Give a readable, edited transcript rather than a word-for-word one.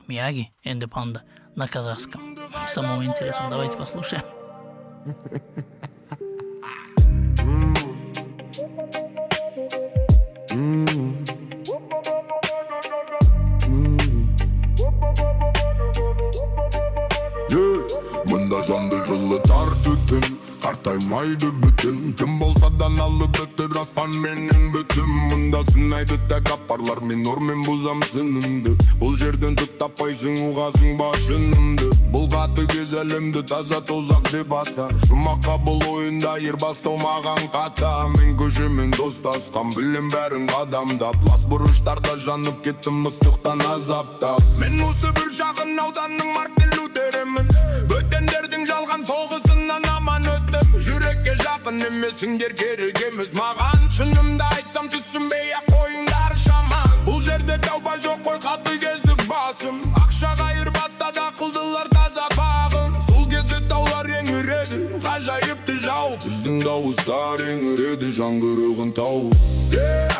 Мияги and Панда на казахском. Самому интересно, давайте послушаем. Мында жанды жылытар түтін, қартаймайды бүтін. Кім болса да алып өтір аспан менен бүтін. Мында сынайды тәкаппарлар, мен ормен бұзам сынымды. Бұл жерден түк таппайсың, ұғасың башынымды. Бұл қаты кез әлемді таза тозақ деп ата. Жұмаққа бұл ойында ер бастау маған қата. Мен көшемен достасқам, білем бәрін қадамдап. Лас бұрыштарда жанып кеттім ыстықтан азаптап. Мен осы бір шағын ауданның Мартин Лютерімін. Бөтендердің жалған соғысынан аман өттім. Жүрекке жақын емесіңдер, керек емес маған. Шынымды айтсам түсінбей-ақ қойыңдар шаман. Бұл жерде тауба жоқ қой, қаты кездік басым. Ақшаға айырбастады ақылдылар таза бағын. Сол кезде таулар еңіреді, ғажайыпты жау. Біздің дауыстар еңіреді, жаңғырығын тауып.